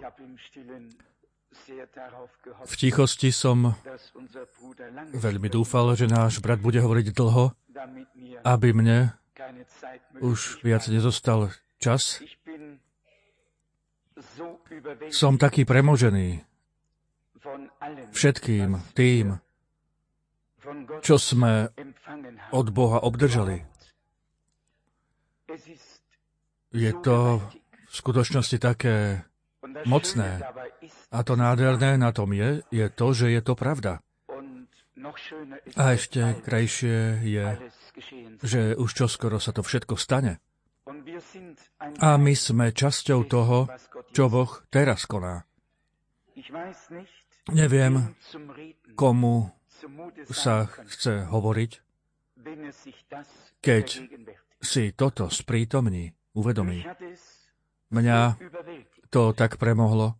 V tichosti som veľmi dúfal, že náš brat bude hovoriť dlho, aby mne už viac nezostal čas. Som taký premožený všetkým tým, čo sme od Boha obdržali. Je to v skutočnosti také mocné. A to nádherné na tom je to, že je to pravda. A ešte krajšie je, že už čoskoro sa to všetko stane. A my sme časťou toho, čo Boh teraz koná. Neviem, komu sa chce hovoriť, keď si toto sprítomní, uvedomí. Mňa to tak premohlo,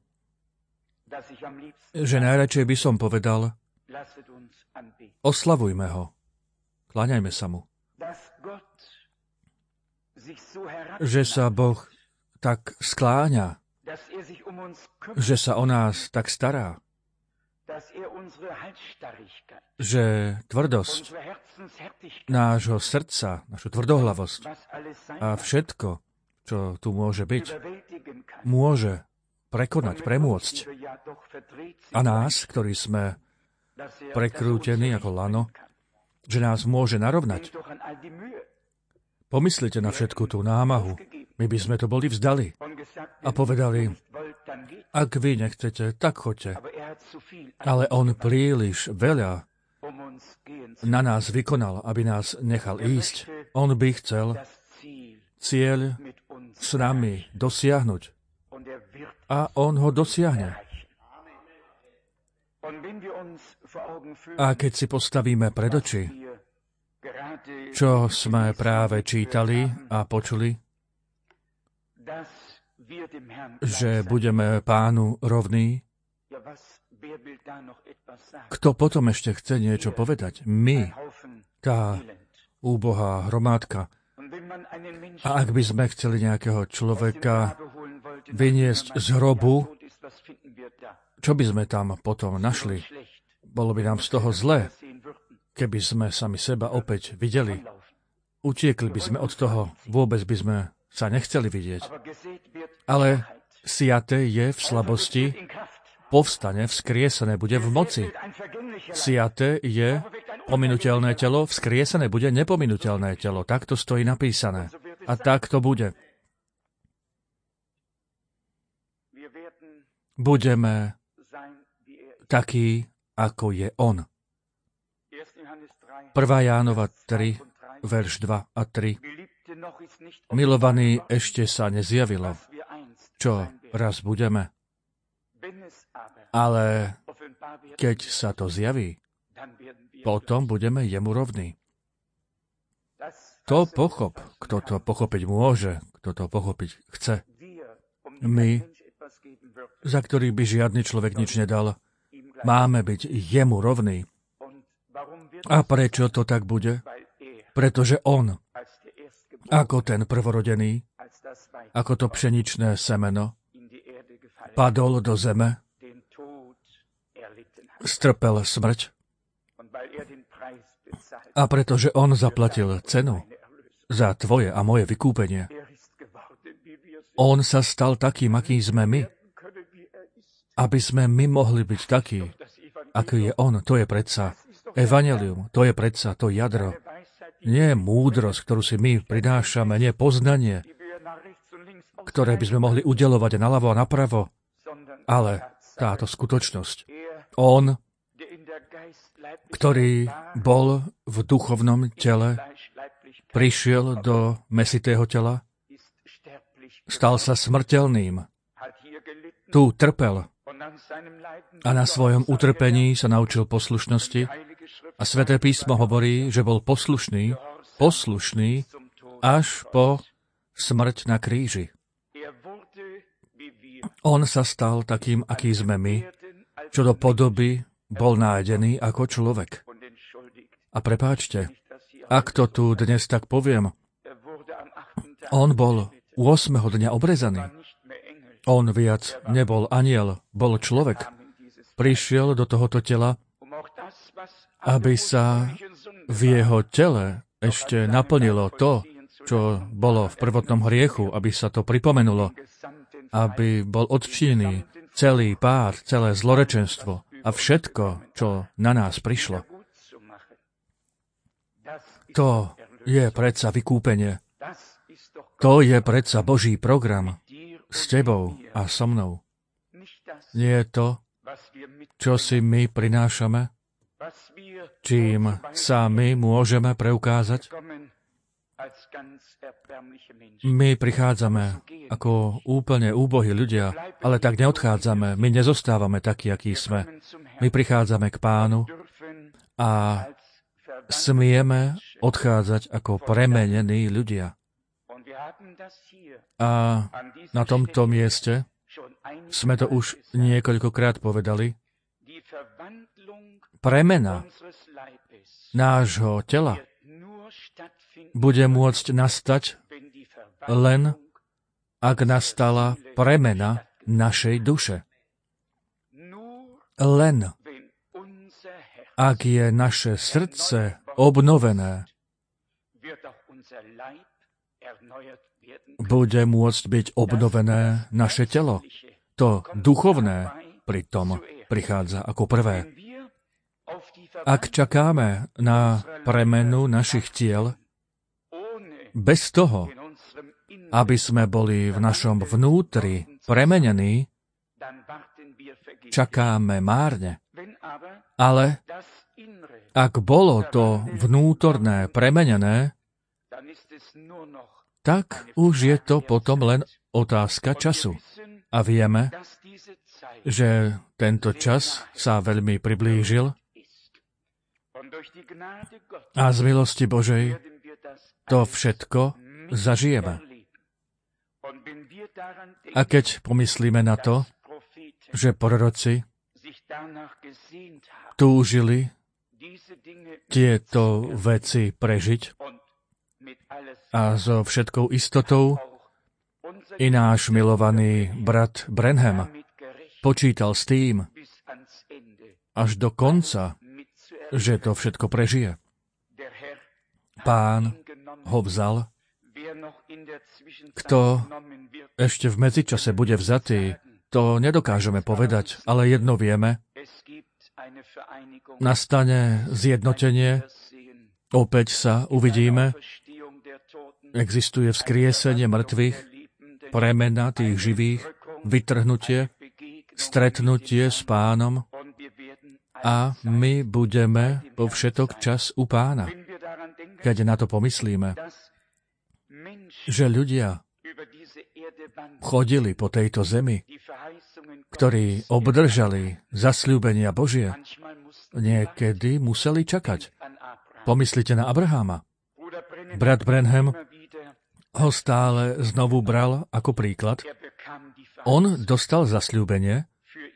že najradšej by som povedal, oslavujme ho, kláňajme sa mu. Že sa Boh tak skláňa, že sa o nás tak stará, že tvrdosť nášho srdca, našu tvrdohlavosť a všetko, čo tu môže byť, môže prekonať, premôcť. A nás, ktorí sme prekrútení ako lano, že nás môže narovnať. Pomyslite na všetku tú námahu. My by sme to boli vzdali a povedali, ak vy nechcete, tak choďte. Ale on príliš veľa na nás vykonal, aby nás nechal ísť. On by chcel cieľ s nami dosiahnuť. A on ho dosiahne. A keď si postavíme pred oči, čo sme práve čítali a počuli, že budeme Pánu rovní, kto potom ešte chce niečo povedať? My, tá úbohá hromádka. A ak by sme chceli nejakého človeka vyniesť z hrobu, čo by sme tam potom našli? Bolo by nám z toho zlé, keby sme sami seba opäť videli. Utiekli by sme od toho, vôbec by sme sa nechceli vidieť. Ale siaté je v slabosti, povstane, vzkriesené bude v moci. Siaté je pominuteľné telo, vzkriesené bude nepominuteľné telo. Tak to stojí napísané. A tak to bude. Budeme takí, ako je on. 1. Jánova 3, verš 2 a 3. Milovaní, ešte sa nezjavilo, čo raz budeme. Ale keď sa to zjaví, potom budeme jemu rovní. To pochop, kto to pochopiť môže, kto to pochopiť chce. My, za ktorých by žiadny človek nič nedal, máme byť jemu rovní. A prečo to tak bude? Pretože on, ako ten prvorodený, ako to pšeničné semeno, padol do zeme, strpel smrť, a pretože on zaplatil cenu za tvoje a moje vykúpenie, on sa stal takým, aký sme my, aby sme my mohli byť takí, aký je on. To je predsa evanjelium, to je predsa to jadro. Nie múdrosť, ktorú si my prinášame, nie poznanie, ktoré by sme mohli udeľovať naľavo a napravo, ale táto skutočnosť. On, ktorý bol v duchovnom tele, prišiel do mesitého tela, stal sa smrteľným. Tu trpel a na svojom utrpení sa naučil poslušnosti a Sväté písmo hovorí, že bol poslušný až po smrť na kríži. On sa stal takým, aký sme my, čo do podoby bol nájdený ako človek. A prepáčte, ak to tu dnes tak poviem, on bol 8. dňa obrezaný. On viac nebol anjel, bol človek. Prišiel do tohoto tela, aby sa v jeho tele ešte naplnilo to, čo bolo v prvotnom hriechu, aby sa to pripomenulo, aby bol odčinený celý pád, celé zlorečenstvo a všetko, čo na nás prišlo. To je predsa vykúpenie. To je predsa Boží program s tebou a so mnou. Nie je to, čo si my prinášame, čím sa my môžeme preukázať. My prichádzame ako úplne úbohí ľudia, ale tak neodchádzame. My nezostávame takí, akí sme. My prichádzame k Pánu a smieme odchádzať ako premenení ľudia. A na tomto mieste sme to už niekoľkokrát povedali. Premena nášho tela bude môcť nastať len, ak nastala premena našej duše. Len, ak je naše srdce obnovené, bude môcť byť obnovené naše telo. To duchovné pritom prichádza ako prvé. Ak čakáme na premenu našich tiel, bez toho, aby sme boli v našom vnútri premenení, čakáme márne. Ale ak bolo to vnútorné premenené, tak už je to potom len otázka času. A vieme, že tento čas sa veľmi priblížil a z milosti Božej to všetko zažijeme. A keď pomyslíme na to, že proroci túžili tieto veci prežiť a so všetkou istotou i náš milovaný brat Branham počítal s tým až do konca, že to všetko prežije. Pán ho vzal. Kto ešte v medzičase bude vzatý, to nedokážeme povedať, ale jedno vieme. Nastane zjednotenie, opäť sa uvidíme, existuje vzkriesenie mŕtvych, premena tých živých, vytrhnutie, stretnutie s Pánom a my budeme po všetok čas u Pána. Keď na to pomyslíme, že ľudia chodili po tejto zemi, ktorí obdržali zasľúbenia Božie, niekedy museli čakať. Pomyslite na Abraháma. Brat Branham ho stále znovu bral ako príklad. On dostal zasľúbenie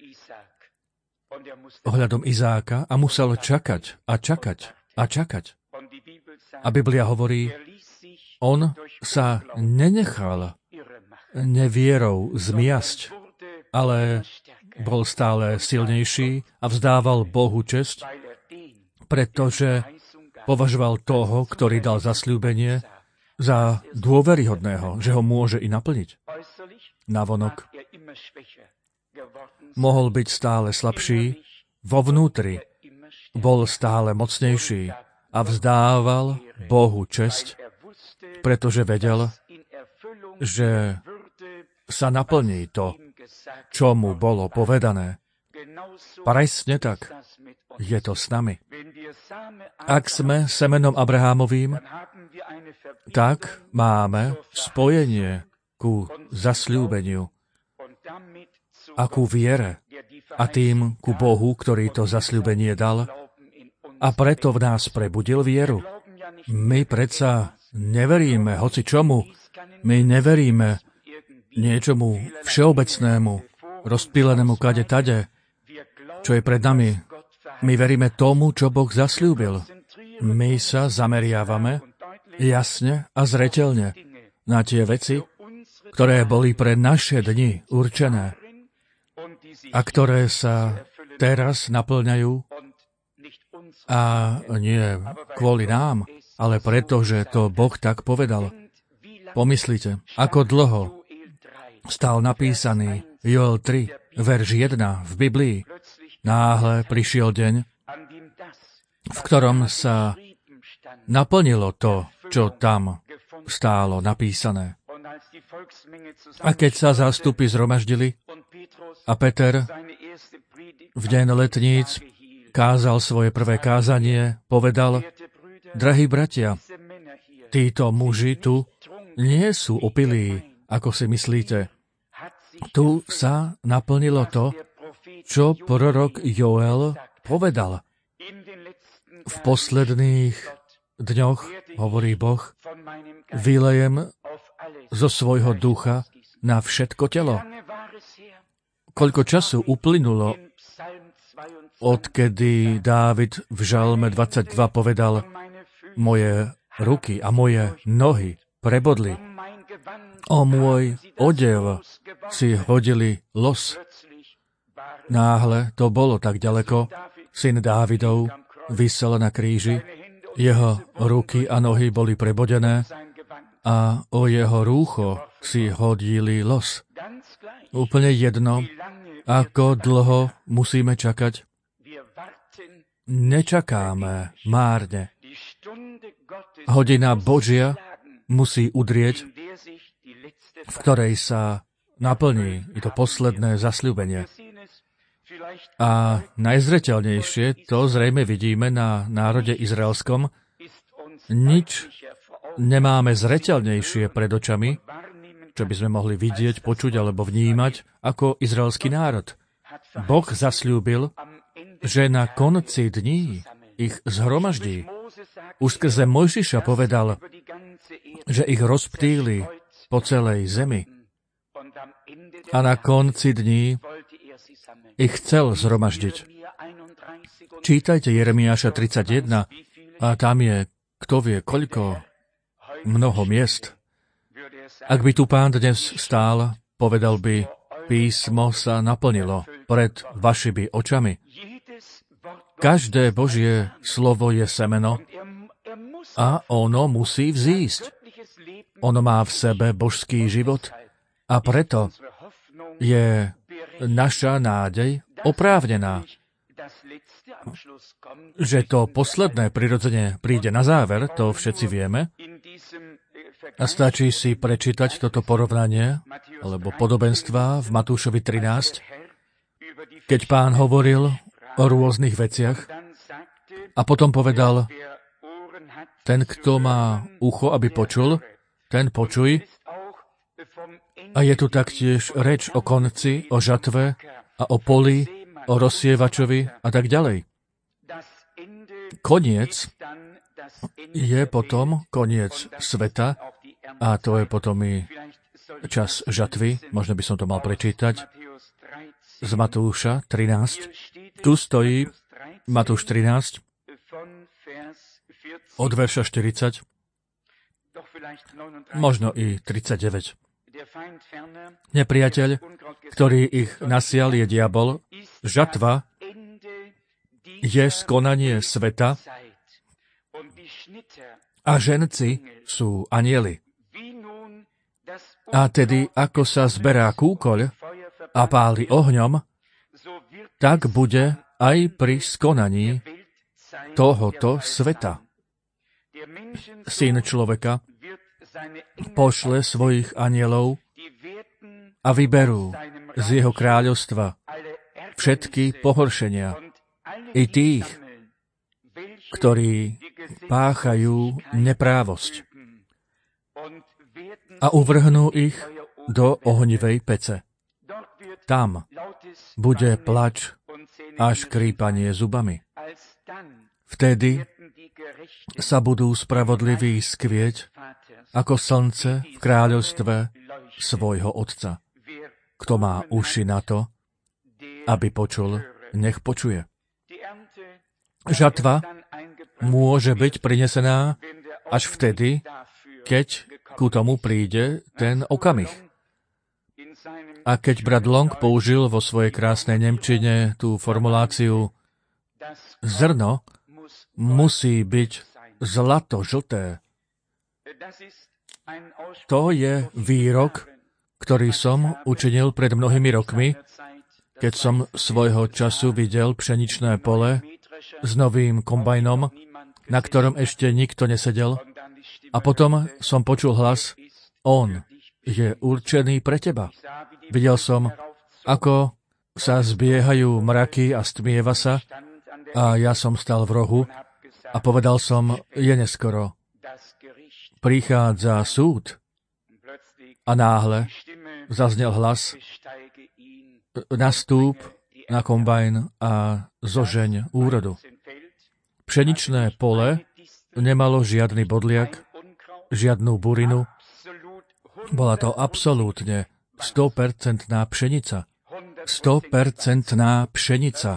ohľadom Izáka a musel čakať a čakať a čakať. A Biblia hovorí, on sa nenechal nevierou zmiasť, ale bol stále silnejší a vzdával Bohu česť, pretože považoval toho, ktorý dal zasľúbenie, za dôveryhodného, že ho môže i naplniť. Navonok mohol byť stále slabší, vo vnútri bol stále mocnejší a vzdával Bohu česť, pretože vedel, že sa naplní to, čo mu bolo povedané. Presne tak je to s nami. Ak sme semenom Abrahámovým, tak máme spojenie ku zasľúbeniu a ku viere a tým ku Bohu, ktorý to zasľúbenie dal a preto v nás prebudil vieru. My predsa neveríme hoci čomu, my neveríme niečomu všeobecnému, rozptýlenému kade tade, čo je pred nami. My veríme tomu, čo Boh zasľúbil. My sa zameriavame jasne a zreteľne na tie veci, ktoré boli pre naše dni určené a ktoré sa teraz naplňajú a nie kvôli nám, ale preto, že to Boh tak povedal. Pomyslite, ako dlho stal napísaný Joel 3, verš 1 v Biblii. Náhle prišiel deň, v ktorom sa naplnilo to, čo tam stálo napísané. A keď sa zástupy zhromaždili a Peter v deň letníc kázal svoje prvé kázanie, povedal: Drahí bratia, títo muži tu nie sú opilí, ako si myslíte. Tu sa naplnilo to, čo prorok Joel povedal. V posledných dňoch, hovorí Boh, vylejem zo svojho ducha na všetko telo. Koľko času uplynulo, odkedy Dávid v Žalme 22 povedal: Moje ruky a moje nohy prebodli. O môj odev si hodili los. Náhle to bolo tak ďaleko, syn Dávidov visel na kríži, jeho ruky a nohy boli prebodené a o jeho rúcho si hodili los. Úplne jedno, ako dlho musíme čakať. Nečakáme márne. Hodina Božia musí udrieť, v ktorej sa naplní to posledné zasľúbenie. A najzreteľnejšie to zrejme vidíme na národe izraelskom. Nič nemáme zreteľnejšie pred očami, čo by sme mohli vidieť, počuť alebo vnímať, ako izraelský národ. Boh zasľúbil, že na konci dní ich zhromaždí. Už skrze Mojžiša povedal, že ich rozptýli po celej zemi. A na konci dní ich chcel zhromaždiť. Čítajte Jeremiáša 31 a tam je, kto vie, koľko, mnoho miest. Ak by tu Pán dnes stál, povedal by: Písmo sa naplnilo pred vašimi očami. Každé Božie slovo je semeno a ono musí vzísť. Ono má v sebe božský život a preto je naša nádej oprávnená. Že to posledné prirodzene príde na záver, to všetci vieme. A stačí si prečítať toto porovnanie, alebo podobenstva v Matúšovi 13, keď Pán hovoril o rôznych veciach a potom povedal: Ten, kto má ucho, aby počul, ten počuj. A je tu taktiež reč o konci, o žatve a o poli, o rozsievačovi a tak ďalej. Koniec je potom koniec sveta a to je potom i čas žatvy. Možno by som to mal prečítať z Matúša 13. Tu stojí Matúš 13 od verša 40, možno i 39. Nepriateľ, ktorý ich nasial, je diabol. Žatva je skonanie sveta a ženci sú anjeli. A tedy, ako sa zberá kúkoľ a páli ohňom, tak bude aj pri skonaní tohoto sveta. Syn človeka pošle svojich anjelov a vyberú z jeho kráľovstva všetky pohoršenia i tých, ktorí páchajú neprávosť a uvrhnú ich do ohnivej pece. Tam bude plač a škrípanie zubami. Vtedy sa budú spravodliví skvieť ako slnce v kráľovstve svojho Otca. Kto má uši na to, aby počul, nech počuje. Žatva môže byť prinesená až vtedy, keď ku tomu príde ten okamih. A keď brat Long použil vo svojej krásnej nemčine tú formuláciu zrno musí byť zlato-žlté, to je výrok, ktorý som učinil pred mnohými rokmi, keď som svojho času videl pšeničné pole s novým kombajnom, na ktorom ešte nikto nesedel. A potom som počul hlas, on je určený pre teba. Videl som, ako sa zbiehajú mraky a stmieva sa, a ja som stal v rohu a povedal som, je neskoro. Prichádza súd. A náhle zaznel hlas, nastúp na kombajn a zožeň úrodu. Pšeničné pole nemalo žiadny bodliak, žiadnu burinu. Bola to absolútne 100% pšenica. 100% pšenica.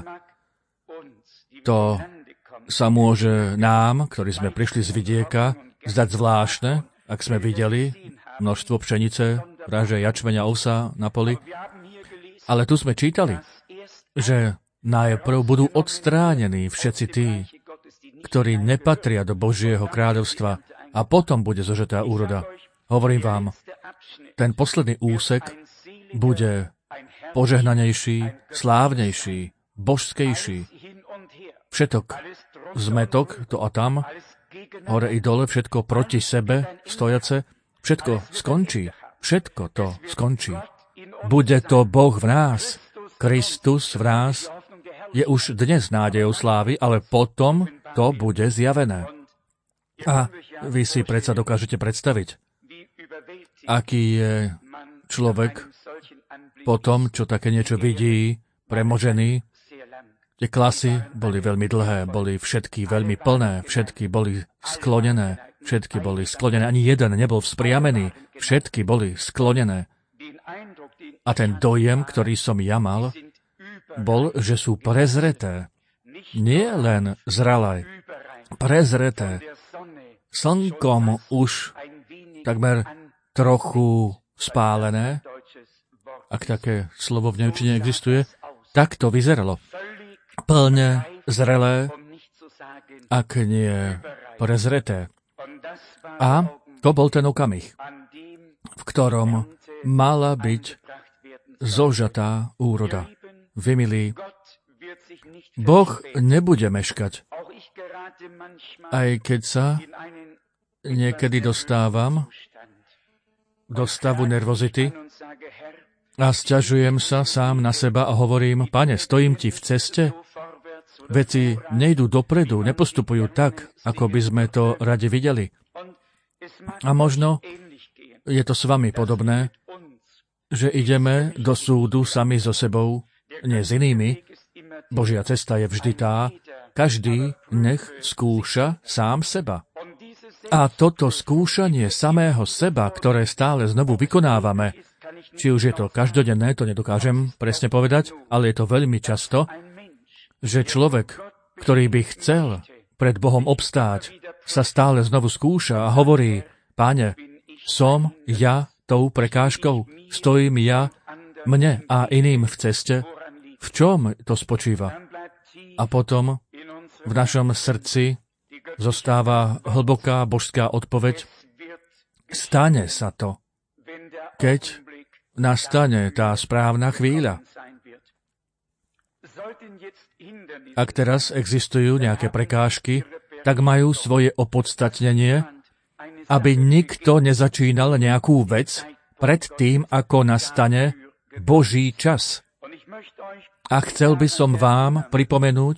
To sa môže nám, ktorí sme prišli z vidieka, zdať zvláštne, ak sme videli množstvo pšenice, ráže, jačmeňa, ovsa na poli. Ale tu sme čítali, že najprv budú odstránení všetci tí, ktorí nepatria do Božieho kráľovstva, a potom bude zožetá úroda. Hovorím vám, ten posledný úsek bude požehnanejší, slávnejší, božskejší. Všetok zmetok, to a tam, hore i dole, všetko proti sebe stojace, všetko skončí. Všetko to skončí. Bude to Boh v nás. Kristus v nás je už dnes nádejou slávy, ale potom to bude zjavené. A vy si predsa dokážete predstaviť, aký je človek po tom, čo také niečo vidí, premožený. Tie klasy boli veľmi dlhé, boli všetky veľmi plné, všetky boli sklonené, ani jeden nebol vzpriamený, všetky boli sklonené. A ten dojem, ktorý som ja mal, bol, že sú prezreté. Nie len zralé, prezreté. Slnkom už takmer trochu spálené, ak také slovo v nemčine existuje, tak to vyzeralo. Plne zrelé, ak nie prezreté. A to bol ten okamih, v ktorom mala byť zožatá úroda. Vy, milí, Boh nebude meškať. Aj keď sa niekedy dostávam do stavu nervozity a sťažujem sa sám na seba a hovorím, Pane, stojím ti v ceste, veci nejdú dopredu, nepostupujú tak, ako by sme to radi videli. A možno je to s vami podobné, že ideme do súdu sami so sebou, nie s inými. Božia cesta je vždy tá, každý nech skúša sám seba. A toto skúšanie samého seba, ktoré stále znovu vykonávame, či už je to každodenné, to nedokážem presne povedať, ale je to veľmi často, že človek, ktorý by chcel pred Bohom obstáť, sa stále znovu skúša a hovorí, Páne, som ja tou prekážkou, stojím ja mne a iným v ceste, v čom to spočíva? A potom v našom srdci zostáva hlboká božská odpoveď, stane sa to, keď nastane tá správna chvíľa. Ak teraz existujú nejaké prekážky, tak majú svoje opodstatnenie, aby nikto nezačínal nejakú vec pred tým, ako nastane Boží čas. A chcel by som vám pripomenúť,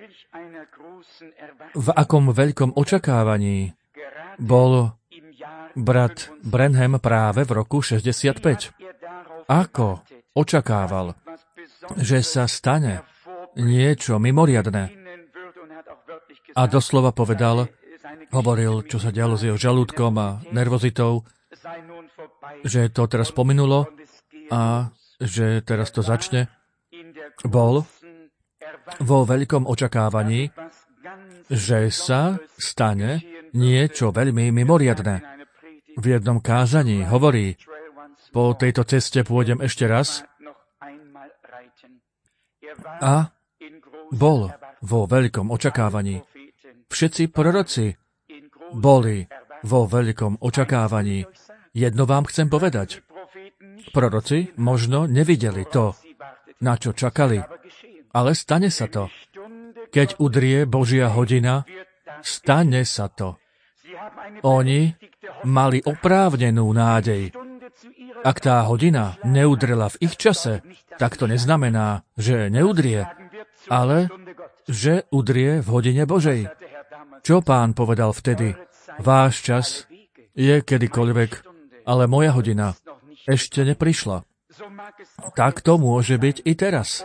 v akom veľkom očakávaní bol brat Branham práve v roku 65. Ako očakával, že sa stane niečo mimoriadne. A doslova povedal, hovoril, čo sa dialo s jeho žalúdkom a nervozitou, že to teraz pominulo a že teraz to začne. Bol vo veľkom očakávaní, že sa stane niečo veľmi mimoriadne. V jednom kázaní hovorí, Po tejto ceste pôjdem ešte raz a bol vo veľkom očakávaní. Všetci proroci boli vo veľkom očakávaní. Jedno vám chcem povedať. Proroci možno nevideli to, na čo čakali, ale stane sa to. Keď udrie Božia hodina, stane sa to. Oni mali oprávnenú nádej. Ak tá hodina neudrela v ich čase, tak to neznamená, že neudrie, ale že udrie v hodine Božej. Čo Pán povedal vtedy? Váš čas je kedykoľvek, ale moja hodina ešte neprišla. Tak to môže byť i teraz.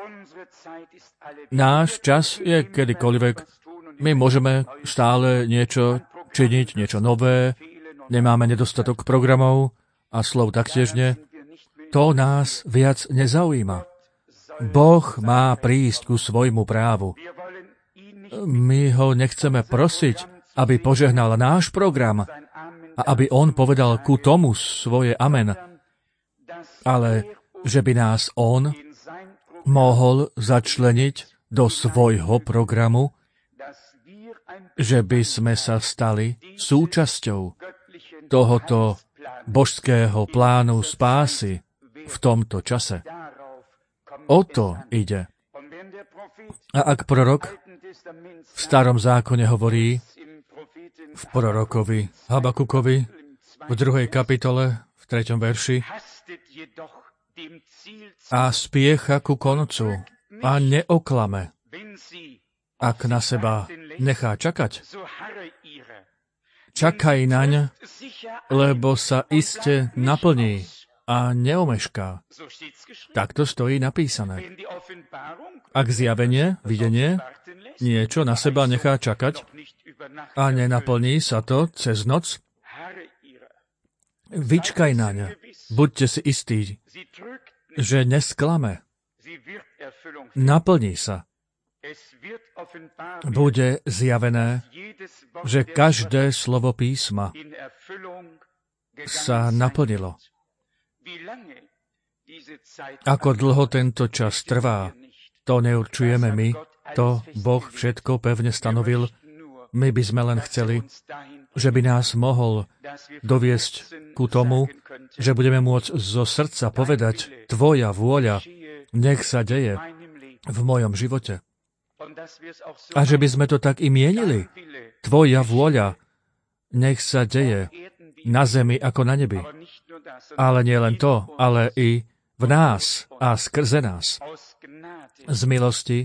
Náš čas je kedykoľvek. My môžeme stále niečo činiť, niečo nové, nemáme nedostatok programov a slov taktiež nie. To nás viac nezaujíma. Boh má prísť ku svojmu právu. My ho nechceme prosiť, aby požehnal náš program a aby on povedal ku tomu svoje amen, ale že by nás on mohol začleniť do svojho programu, že by sme sa stali súčasťou tohoto božského plánu spásy v tomto čase. O to ide. A ak prorok v starom zákone hovorí v prorokovi Habakukovi v 2. kapitole v 3. verši a spiecha ku koncu a neoklame, ak na seba nechá čakať. Čakaj naň, lebo sa iste naplní a neomešká. Takto stojí napísané. Ak zjavenie, videnie, niečo na seba nechá čakať a nenaplní sa to cez noc, vyčkaj naň, buďte si istí, že nesklame. Naplní sa. Bude zjavené, že každé slovo písma sa naplnilo. Ako dlho tento čas trvá, to neurčujeme my, to Boh všetko pevne stanovil. My by sme len chceli, že by nás mohol doviesť ku tomu, že budeme môcť zo srdca povedať, tvoja vôľa, nech sa deje v mojom živote. A že by sme to tak i mienili. Tvoja vôľa, nech sa deje na zemi ako na nebi. Ale nie len to, ale i v nás a skrze nás. Z milosti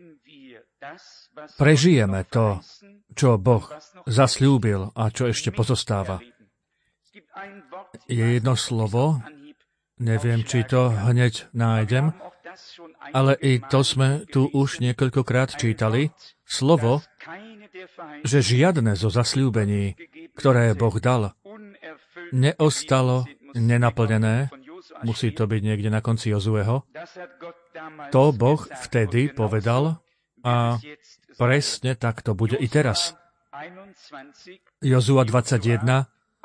prežijeme to, čo Boh zasľúbil a čo ešte pozostáva. Je jedno slovo, neviem, či to hneď nájdem, ale i to sme tu už niekoľkokrát čítali. Slovo, že žiadne zo zasľúbení, ktoré Boh dal, neostalo nenaplnené, musí to byť niekde na konci Jozueho. To Boh vtedy povedal a presne tak to bude i teraz. Jozua 21,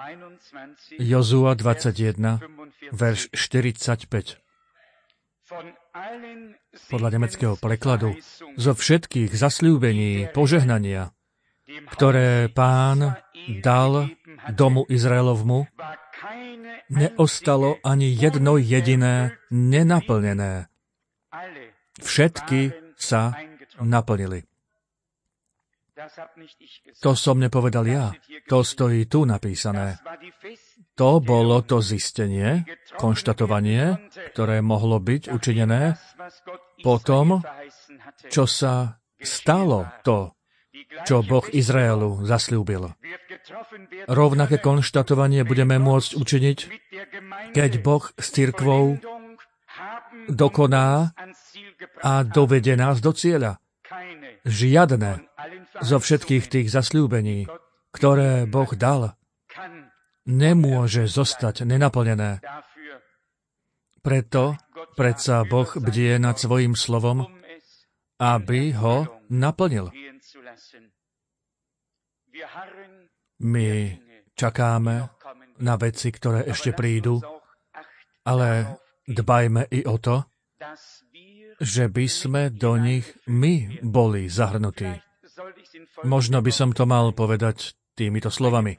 verš 45. Podľa nemeckého prekladu, zo všetkých zasľúbení, požehnania, ktoré Pán dal domu Izraelovmu, neostalo ani jedno jediné nenaplnené. Všetky sa naplnili. To som nepovedal ja. To stojí tu napísané. To bolo to zistenie, konštatovanie, ktoré mohlo byť učinené po tom, čo sa stalo to, čo Boh Izraelu zasľúbil. Rovnaké konštatovanie budeme môcť učiniť, keď Boh s cirkvou dokoná a dovede nás do cieľa. Žiadne zo všetkých tých zasľúbení, ktoré Boh dal, nemôže zostať nenaplnené. Preto predsa Boh bdie nad svojím slovom, aby ho naplnil. My čakáme na veci, ktoré ešte prídu, ale dbajme i o to, že by sme do nich my boli zahrnutí. Možno by som to mal povedať týmito slovami.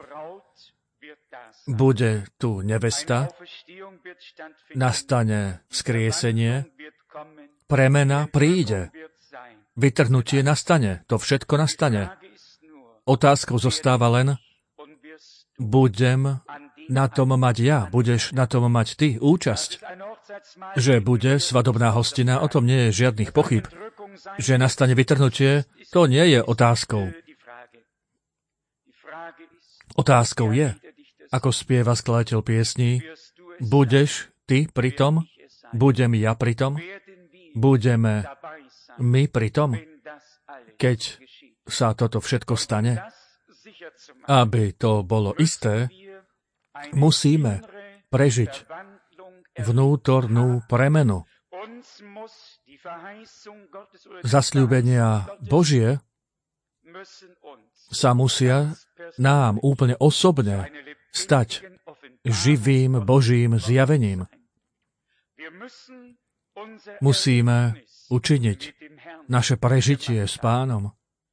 Bude tu nevesta, nastane vzkriesenie, premena príde, vytrhnutie nastane, to všetko nastane. Otázkou zostáva len, budem na tom mať ja, budeš na tom mať ty účasť. Že bude svadobná hostina, o tom nie je žiadnych pochyb. Že nastane vytrhnutie, to nie je otázkou. Otázkou je, ako spieva skladateľ piesní, budeš ty pritom, budem ja pritom, budeme my pritom, keď sa toto všetko stane. Aby to bolo isté, musíme prežiť vnútornú premenu. Zasľúbenia Božie sa musia nám úplne osobne stať živým Božím zjavením. Musíme učiniť naše prežitie s Pánom,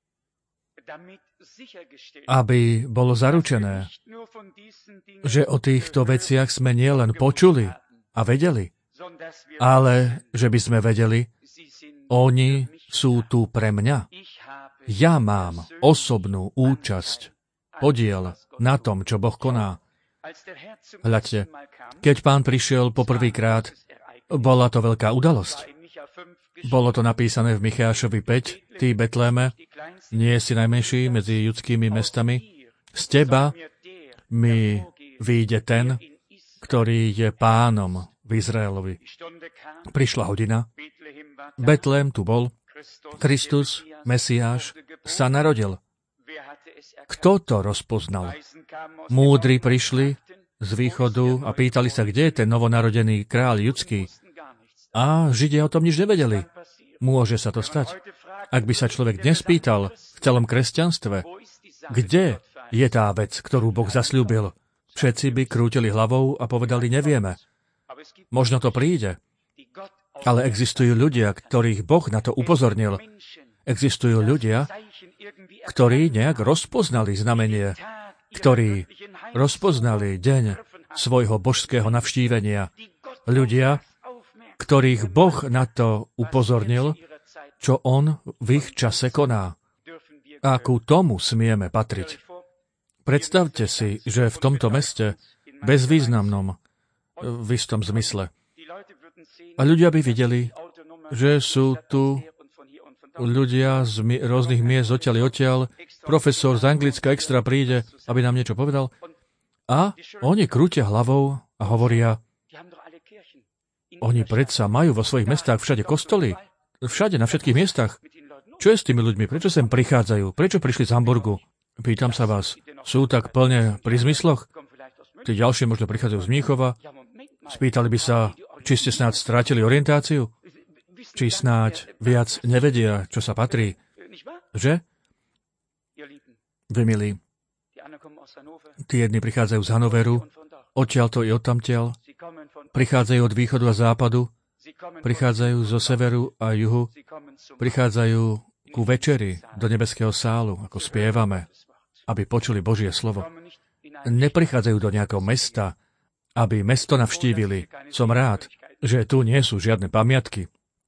aby bolo zaručené, že o týchto veciach sme nielen počuli a vedeli, ale že by sme vedeli, oni sú tu pre mňa. Ja mám osobnú účasť, podiel na tom, čo Boh koná. Hľadte, keď Pán prišiel poprvýkrát, bola to veľká udalosť. Bolo to napísané v Michášovi 5, ty Betléme, nie si najmenší medzi judskými mestami, z teba mi vyjde ten, ktorý je pánom v Izraelovi. Prišla hodina, Betlém tu bol, Kristus, Mesiáš, sa narodil. Kto to rozpoznal? Múdri prišli z východu a pýtali sa, kde je ten novonarodený kráľ judský. A Židia o tom nič nevedeli. Môže sa to stať. Ak by sa človek dnes pýtal v celom kresťanstve, kde je tá vec, ktorú Boh zasľúbil, všetci by krútili hlavou a povedali, nevieme. Možno to príde. Ale existujú ľudia, ktorých Boh na to upozornil. Existujú ľudia, ktorí nejak rozpoznali znamenie, ktorí rozpoznali deň svojho božského navštívenia. Ľudia, ktorých Boh na to upozornil, čo On v ich čase koná. A ku tomu smieme patriť. Predstavte si, že v tomto meste, bezvýznamnom, v istom zmysle, a ľudia by videli, že sú tu ľudia z rôznych miest odtiaľ, profesor z Anglicka extra príde, aby nám niečo povedal, a oni krútia hlavou a hovoria, oni predsa majú vo svojich mestách všade kostoly, všade, na všetkých miestach. Čo je s tými ľuďmi? Prečo sem prichádzajú? Prečo prišli z Hamburgu? Pýtam sa vás, sú tak plne pri zmysloch? Tí ďalšie možno prichádzajú z Mníchova. Spýtali by sa, či ste snáď strátili orientáciu? Či snáď viac nevedia, čo sa patrí? Že? Vy milí, tí jedni prichádzajú z Hanoveru, odtiaľto i odtamtiaľ, prichádzajú od východu a západu, prichádzajú zo severu a juhu, prichádzajú ku večeri do nebeského sálu, ako spievame, aby počuli Božie slovo. Neprichádzajú do nejakého mesta, aby mesto navštívili. Som rád, že tu nie sú žiadne pamiatky.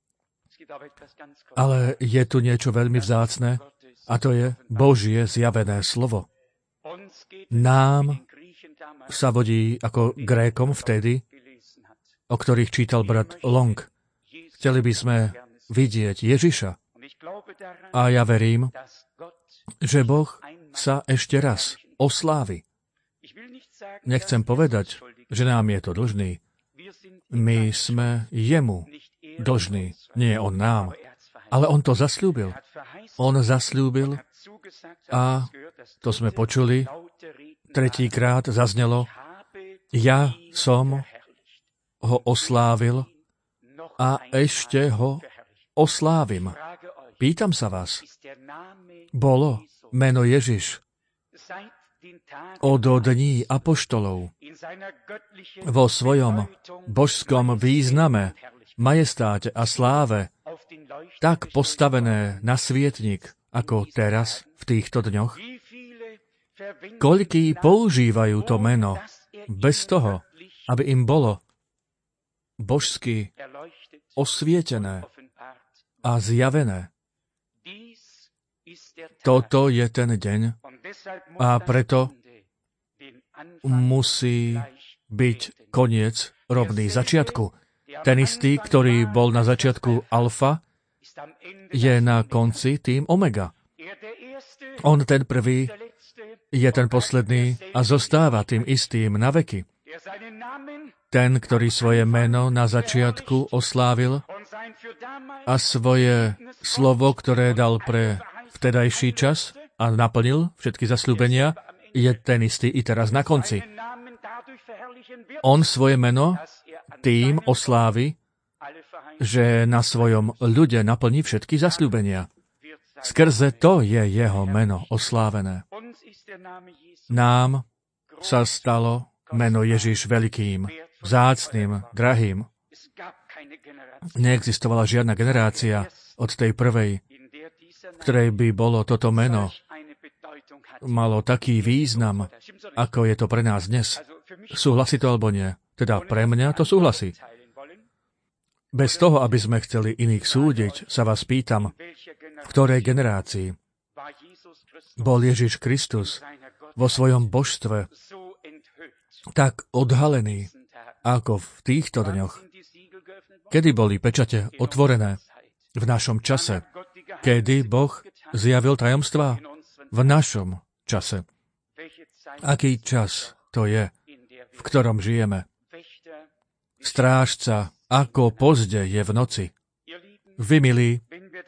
Ale je tu niečo veľmi vzácne, a to je Božie zjavené slovo. Nám sa vodí ako Grékom vtedy, o ktorých čítal brat Long. Chceli by sme vidieť Ježiša. A ja verím, že Boh sa ešte raz oslávi. Nechcem povedať, že nám je to dlžný. My sme jemu dlžní, nie on nám. Ale on to zasľúbil. On zasľúbil a to sme počuli, tretíkrát zaznelo, ja som ho oslávil a ešte ho oslávim. Pýtam sa vás, bolo meno Ježiš od dní apoštolov vo svojom božskom význame, majestáte a sláve tak postavené na svietnik, ako teraz v týchto dňoch? Koľkí používajú to meno bez toho, aby im bolo božsky osvietené a zjavené? Toto je ten deň a preto musí byť koniec rovný začiatku. Ten istý, ktorý bol na začiatku alfa, je na konci tým omega. On ten prvý je ten posledný a zostáva tým istým na veky. Ten, ktorý svoje meno na začiatku oslávil a svoje slovo, ktoré dal pre vtedajší čas a naplnil všetky zasľúbenia, je ten istý i teraz na konci. On svoje meno tým oslávi, že na svojom ľude naplní všetky zasľúbenia. Skrze to je jeho meno oslávené. Nám sa stalo meno Ježiš veľkým, vzácnym, drahým. Neexistovala žiadna generácia od tej prvej, v ktorej by bolo toto meno malo taký význam, ako je to pre nás dnes. Súhlasí to alebo nie? Teda pre mňa to súhlasí. Bez toho, aby sme chceli iných súdiť, sa vás pýtam, v ktorej generácii bol Ježiš Kristus vo svojom božstve tak odhalený, ako v týchto dňoch. Kedy boli pečate otvorené? V našom čase. Kedy Boh zjavil tajomstvá? V našom čase. Aký čas to je, v ktorom žijeme? Strážca, ako pozde je v noci. Vy, milí,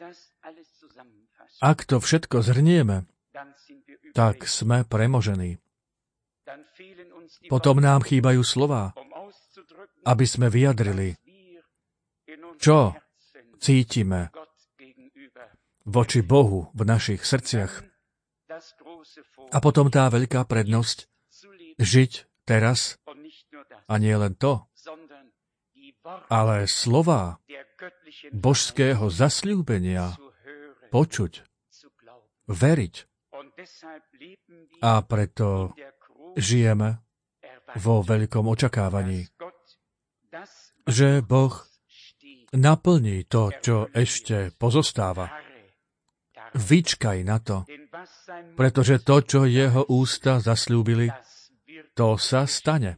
ak to všetko zhrnieme, tak sme premožení. Potom nám chýbajú slová, aby sme vyjadrili, čo cítime voči Bohu v našich srdciach. A potom tá veľká prednosť žiť teraz a nie len to, ale slová božského zasľúbenia počuť, veriť. A preto žijeme vo veľkom očakávaní, že Boh naplní to, čo ešte pozostáva. Vyčkaj na to, pretože to, čo jeho ústa zasľúbili, to sa stane.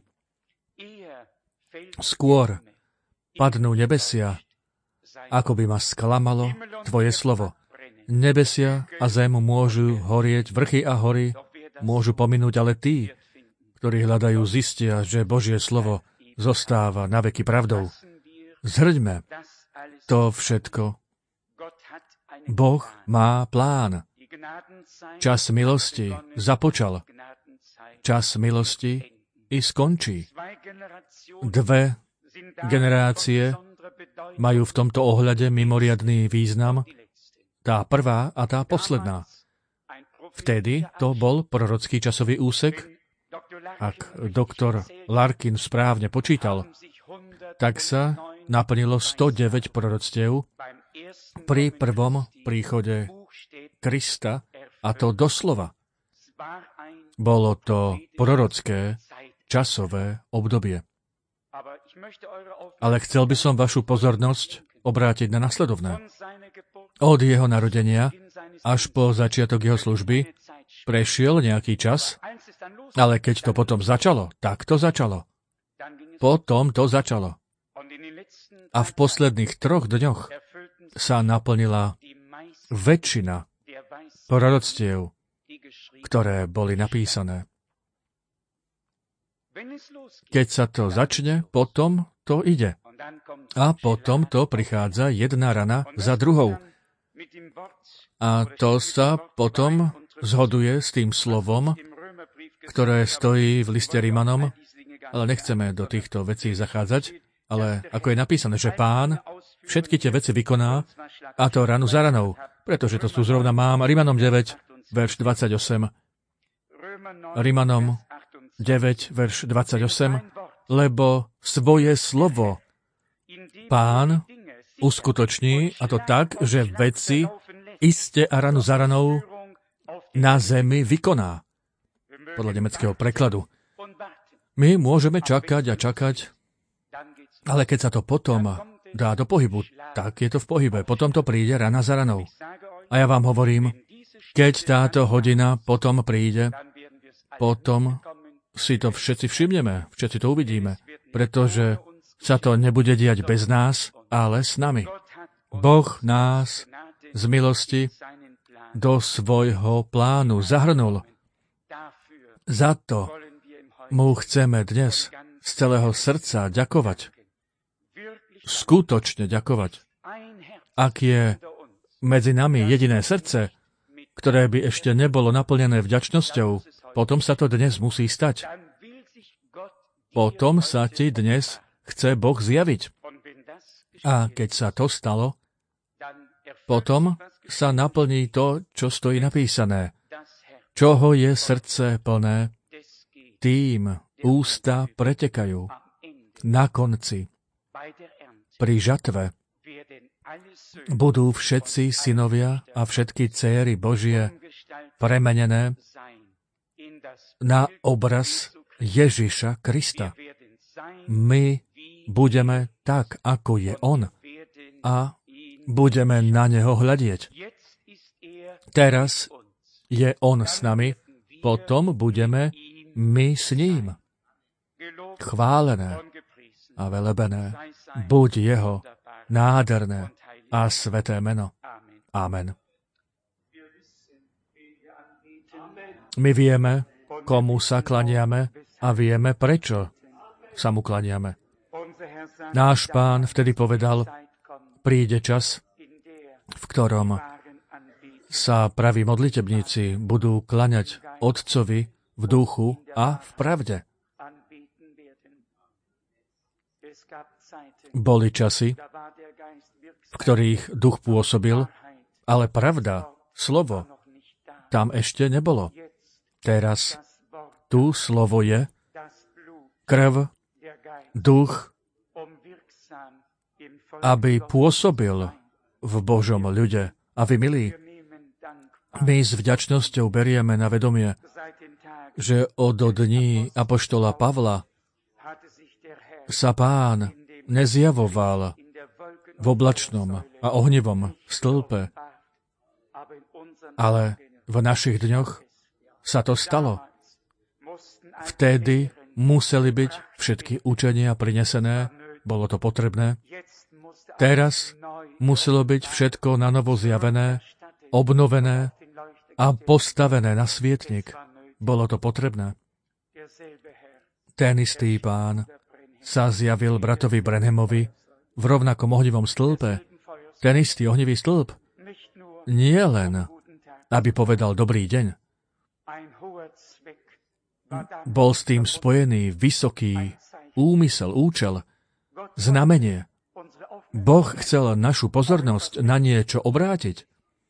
Skôr padnú nebesia, ako by ma sklamalo tvoje slovo. Nebesia a zem môžu horieť, vrchy a hory môžu pominúť, ale tí, ktorí hľadajú, zistia, že Božie slovo zostáva na veky pravdou. Zhrňme to všetko. Boh má plán. Čas milosti započal. Čas milosti i skončí. 2 generácie majú v tomto ohľade mimoriadny význam. Tá prvá a tá posledná. Vtedy to bol prorocký časový úsek. Ak doktor Larkin správne počítal, tak sa naplnilo 109 proroctiev pri prvom príchode Krista, a to doslova. Bolo to prorocké časové obdobie. Ale chcel by som vašu pozornosť obrátiť na nasledovné. Od jeho narodenia až po začiatok jeho služby prešiel nejaký čas, ale keď to potom začalo, tak to začalo. Potom to začalo. A v posledných 3 dňoch sa naplnila väčšina proroctiev, ktoré boli napísané. Keď sa to začne, potom to ide. A potom to prichádza jedna rana za druhou. A to sa potom zhoduje s tým slovom, ktoré stojí v liste Rimanom, ale nechceme do týchto vecí zachádzať, ale ako je napísané, že Pán všetky tie veci vykoná, a to ranu za ranou, pretože to tu zrovna mám, Rimanom 9, verš 28. Rimanom 9, verš 28, lebo svoje slovo Pán uskutoční, a to tak, že veci iste a ranu za ranou na zemi vykoná. Podľa nemeckého prekladu. My môžeme čakať a čakať, ale keď sa to potom dá do pohybu, tak je to v pohybe. Potom to príde rana za ranou. A ja vám hovorím, keď táto hodina potom príde, potom si to všetci všimneme, všetci to uvidíme, pretože sa to nebude diať bez nás, ale s nami. Boh nás z milosti do svojho plánu zahrnul. Za to mu chceme dnes z celého srdca ďakovať. Skutočne ďakovať. Ak je medzi nami jediné srdce, ktoré by ešte nebolo naplnené vďačnosťou, potom sa to dnes musí stať. Potom sa ti dnes chce Boh zjaviť. A keď sa to stalo, potom sa naplní to, čo stojí napísané. Čoho je srdce plné, tým ústa pretekajú. Na konci, pri žatve, budú všetci synovia a všetky céry Božie premenené na obraz Ježiša Krista. My budeme tak, ako je On, a budeme na Neho hľadieť. Teraz je On s nami, potom budeme my s ním. Chválené a velebené buď Jeho nádherné a sveté meno. Amen. My vieme, komu sa klaniame, a vieme, prečo sa mu klaniame. Náš Pán vtedy povedal, príde čas, v ktorom sa praví modlitebníci budú klaňať Otcovi v duchu a v pravde. Boli časy, v ktorých duch pôsobil, ale pravda, slovo, tam ešte nebolo. Teraz tu slovo je, krv, duch, aby pôsobil v Božom ľude. A vy, milí, my s vďačnosťou berieme na vedomie, že od dní apoštola Pavla sa Pán nezjavoval v oblačnom a ohnivom stĺpe, ale v našich dňoch sa to stalo. Vtedy museli byť všetky učenia prinesené, bolo to potrebné. Teraz muselo byť všetko nanovo zjavené, obnovené a postavené na svietnik. Bolo to potrebné. Ten istý Pán sa zjavil bratovi Branhamovi v rovnakom ohnivom stĺpe. Ten istý ohnivý stĺp. Nie len, aby povedal dobrý deň. Bol s tým spojený vysoký úmysel, účel, znamenie. Boh chcel našu pozornosť na niečo obrátiť.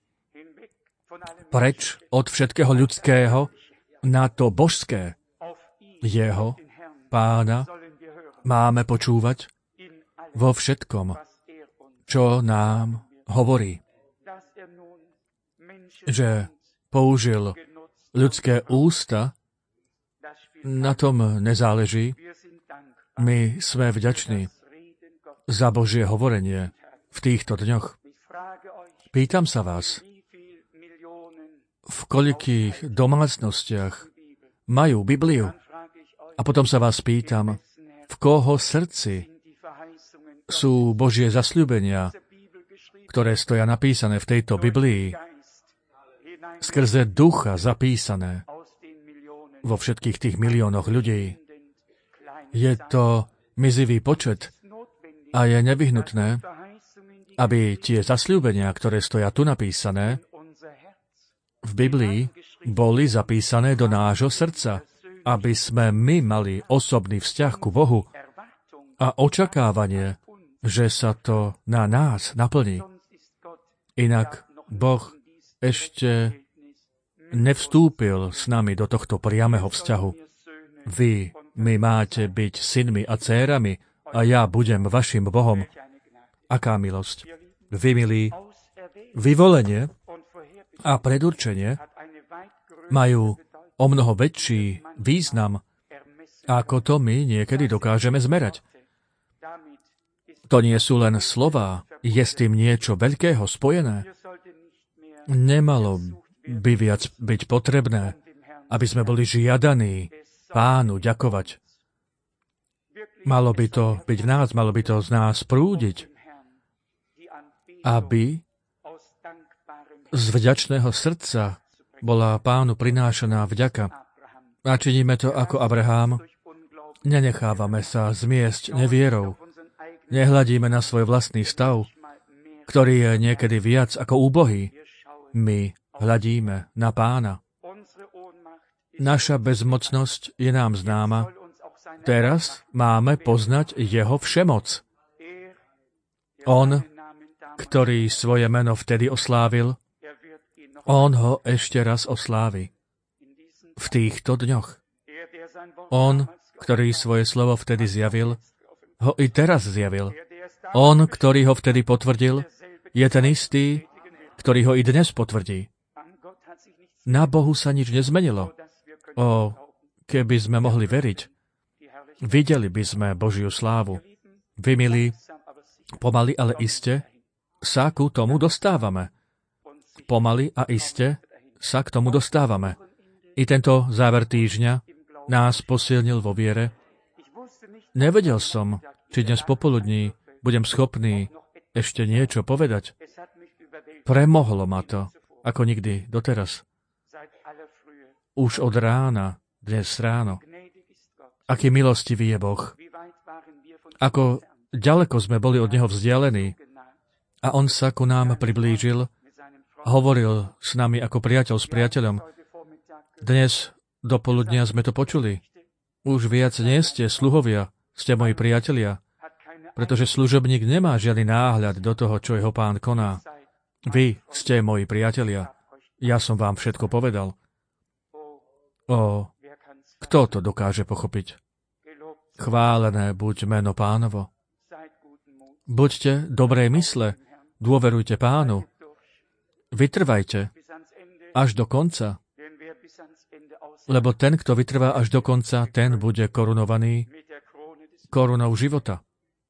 Preč od všetkého ľudského na to božské. Jeho, Pána, máme počúvať vo všetkom, čo nám hovorí. Že použil ľudské ústa, na tom nezáleží. My sme vďační za Božie hovorenie v týchto dňoch. Pýtam sa vás, v koľkých domácnostiach majú Bibliu? A potom sa vás pýtam, v koho srdci sú Božie zasľúbenia, ktoré stoja napísané v tejto Biblii, skrze ducha zapísané vo všetkých tých miliónoch ľudí. Je to mizivý počet a je nevyhnutné, aby tie zasľúbenia, ktoré stoja tu napísané, v Biblii boli zapísané do nášho srdca, aby sme my mali osobný vzťah ku Bohu a očakávanie, že sa to na nás naplní. Inak Boh ešte nevstúpil s nami do tohto priameho vzťahu. Vy mi máte byť synmi a dcérami a ja budem vašim Bohom. Aká milosť. Vy, milí, vyvolenie a predurčenie majú o mnoho väčší význam, ako to my niekedy dokážeme zmerať. To nie sú len slová, je s tým niečo veľkého spojené. Nemalo by viac byť potrebné, aby sme boli žiadaní Pánu ďakovať. Malo by to byť v nás, malo by to z nás prúdiť, aby z vďačného srdca bola Pánu prinášaná vďaka. A činíme to ako Abraham. Nenechávame sa zmiesť nevierou. Nehľadíme na svoj vlastný stav, ktorý je niekedy viac ako úbohý. My hľadíme na Pána. Naša bezmocnosť je nám známa. Teraz máme poznať jeho všemoc. On, ktorý svoje meno vtedy oslávil, on ho ešte raz oslávi. V týchto dňoch. On, ktorý svoje slovo vtedy zjavil, ho i teraz zjavil. On, ktorý ho vtedy potvrdil, je ten istý, ktorý ho i dnes potvrdí. Na Bohu sa nič nezmenilo. Keby sme mohli veriť, videli by sme Božiu slávu. Vy, milí, pomaly, ale iste sa ku tomu dostávame. Pomaly a iste sa k tomu dostávame. I tento záver týždňa nás posilnil vo viere. Nevedel som, či dnes popoludní budem schopný ešte niečo povedať. Premohlo ma to, ako nikdy doteraz. Už od rána, dnes ráno. Aký milostivý je Boh. Ako ďaleko sme boli od Neho vzdialení. A On sa ku nám priblížil a hovoril s nami ako priateľ s priateľom. Dnes dopoludnia sme to počuli. Už viac nie ste sluhovia, ste moji priatelia, pretože služobník nemá žiadny náhľad do toho, čo jeho Pán koná. Vy ste moji priatelia. Ja som vám všetko povedal. Kto to dokáže pochopiť? Chválené buď meno Pánovo. Buďte dobrej mysle, dôverujte Pánu. Vytrvajte až do konca. Lebo ten, kto vytrvá až do konca, ten bude korunovaný korunou života.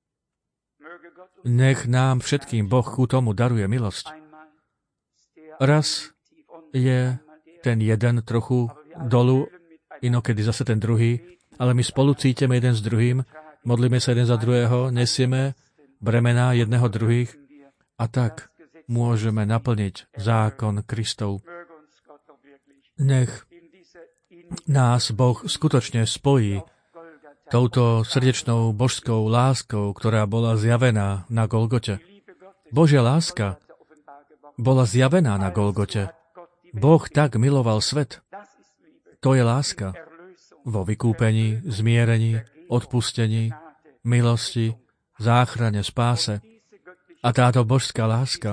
Nech nám všetkým Boh ku tomu daruje milosť. Raz je ten jeden trochu dolu, inokedy zase ten druhý, ale my spolu cítime jeden s druhým, modlíme sa jeden za druhého, nesieme bremená jedného druhých a tak môžeme naplniť zákon Kristov. Nech nás Boh skutočne spojí touto srdečnou božskou láskou, ktorá bola zjavená na Golgote. Božia láska bola zjavená na Golgote. Boh tak miloval svet. To je láska. Vo vykúpení, zmierení, odpustení, milosti, záchrane, spáse. A táto božská láska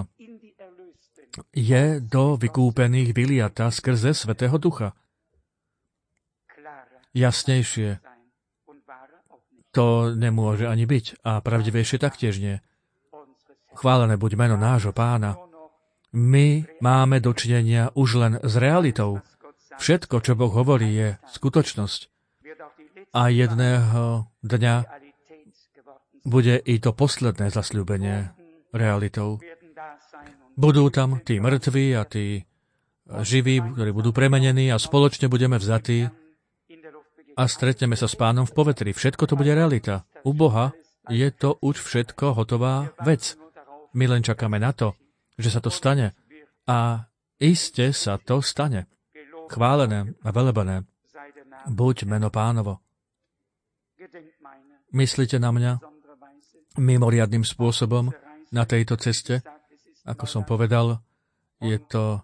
je do vykúpených vyliata skrze Svätého Ducha. Jasnejšie to nemôže ani byť a pravdivejšie taktiež nie. Chválené buď meno nášho Pána. My máme dočinenia už len s realitou. Všetko, čo Boh hovorí, je skutočnosť. A jedného dňa bude i to posledné zasľúbenie realitou. Budú tam tí mŕtvi a tí živí, ktorí budú premenení a spoločne budeme vzatí a stretneme sa s Pánom v povetri. Všetko to bude realita. U Boha je to už všetko hotová vec. My len čakáme na to, že sa to stane. A iste sa to stane. Chválené a velebené buď meno Pánovo. Myslíte na mňa mimoriadnym spôsobom na tejto ceste? Ako som povedal, je to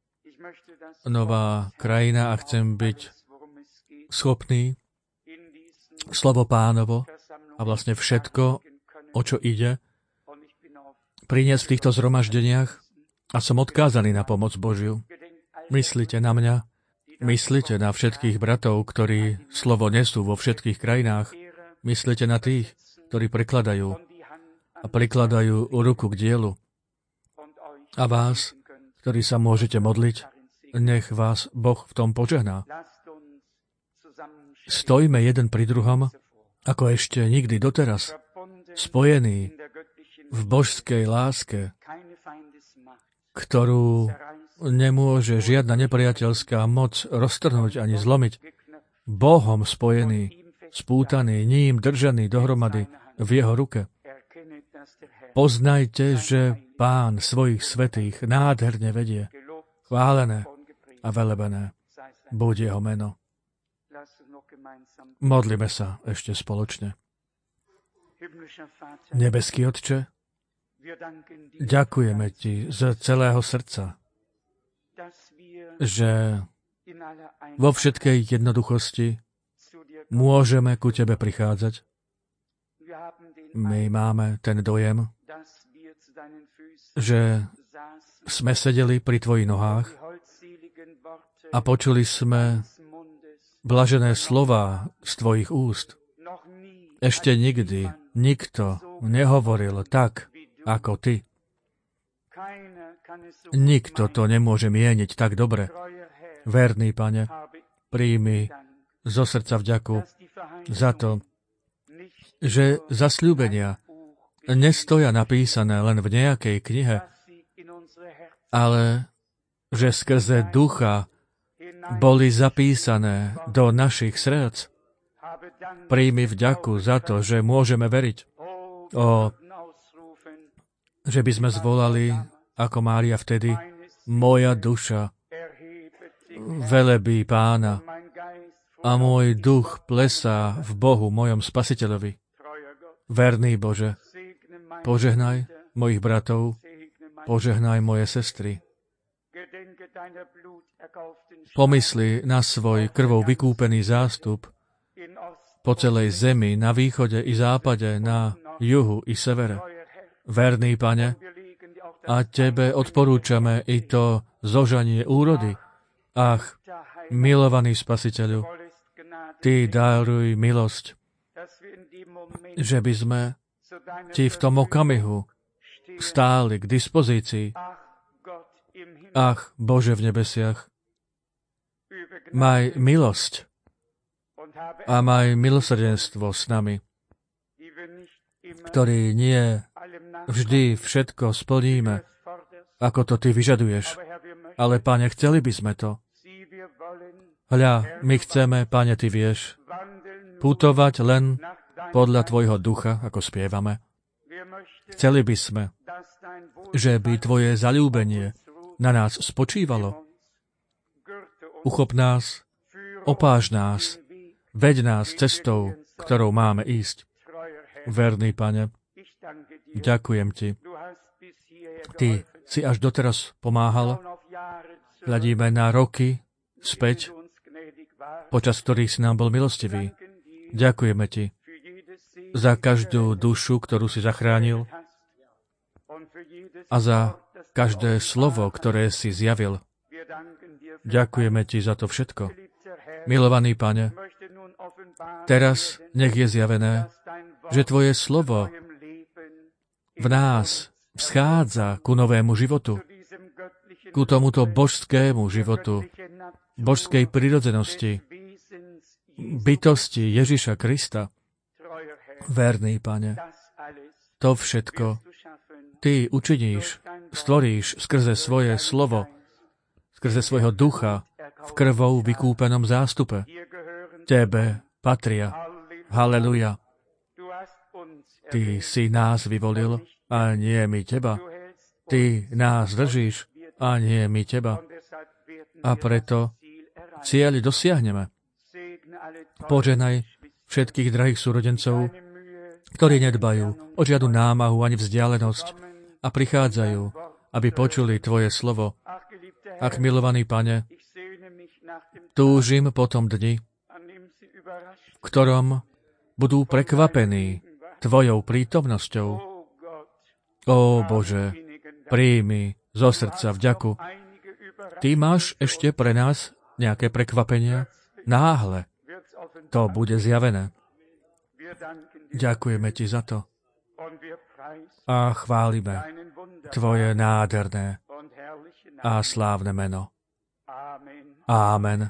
nová krajina a chcem byť schopný slovo Pánovo a vlastne všetko, o čo ide, priniesť v týchto zhromaždeniach a som odkázaný na pomoc Božiu. myslite na mňa, myslite na všetkých bratov, ktorí slovo nesú vo všetkých krajinách, myslite na tých, ktorí prekladajú a prikladajú ruku k dielu. A vás, ktorí sa môžete modliť, nech vás Boh v tom požehná. Stojme jeden pri druhom, ako ešte nikdy doteraz, spojení v božskej láske, ktorú nemôže žiadna nepriateľská moc roztrhnúť ani zlomiť. Bohom spojený, spútaný, ním držaný dohromady v jeho ruke. Poznajte, že Pán svojich svätých nádherne vedie. Chválené a velebené buď jeho meno. Modlíme sa ešte spoločne. Nebeský Otče, ďakujeme Ti z celého srdca, že vo všetkej jednoduchosti môžeme ku Tebe prichádzať. My máme ten dojem, že sme sedeli pri Tvojich nohách a počuli sme blažené slová z Tvojich úst. Ešte nikdy nikto nehovoril tak, ako Ty. Nikto to nemôže mieniť tak dobre. Verný Pane, príjmi zo srdca vďaku za to, že zasľúbenia nestoja napísané len v nejakej knihe, ale že skrze Ducha boli zapísané do našich srdc. Príjmi vďaku za to, že môžeme veriť. Že by sme zvolali, ako Mária vtedy, moja duša velebí Pána a môj duch plesá v Bohu, mojom Spasiteľovi. Verný Bože, požehnaj mojich bratov, požehnaj moje sestry. Pomysli na svoj krvou vykúpený zástup po celej zemi, na východe i západe, na juhu i severe. Verný Pane, a Tebe odporúčame i to zožanie úrody. Ach, milovaný Spasiteľu, Ty daruj milosť, že by sme Ti v tom okamihu stáli k dispozícii. Ach, Bože v nebesiach, maj milosť a maj milosrdenstvo s nami, ktorí nie vždy všetko splníme, ako to Ty vyžaduješ. Ale, Pane, chceli by sme to. Hľa, my chceme, Pane, Ty vieš, putovať len podľa Tvojho ducha, ako spievame. Chceli by sme, že by Tvoje zaľúbenie na nás spočívalo. Uchop nás, opáž nás, veď nás cestou, ktorou máme ísť. Verný Pane, ďakujem Ti. Ty si až doteraz pomáhal. Hľadíme na roky späť, počas ktorých si nám bol milostivý. Ďakujeme Ti za každú dušu, ktorú si zachránil a za každé slovo, ktoré si zjavil. Ďakujeme Ti za to všetko. Milovaný Pane, teraz nech je zjavené, že Tvoje slovo v nás vschádza ku novému životu, ku tomuto božskému životu, božskej prirodzenosti, bytosti Ježiša Krista. Verný Pane, to všetko Ty učiníš, stvoríš skrze svoje slovo, skrze svojho ducha v krvou vykúpenom zástupe. Tebe patria. Haleluja. Ty si nás vyvolil a nie my Teba. Ty nás držíš a nie my Teba. A preto cieľ dosiahneme. Požehnaj všetkých drahých súrodencov, ktorí nedbajú o žiadnu námahu ani vzdialenosť a prichádzajú, aby počuli Tvoje slovo. Ak, milovaný Pane, túžim po tom dni, v ktorom budú prekvapení Tvojou prítomnosťou. Ó Bože, príjmi zo srdca vďaku Ty máš ešte pre nás nejaké prekvapenia? Náhle to bude zjavené. Ďakujeme ti za to a chválime tvoje nádherné a slávne meno. Ámen.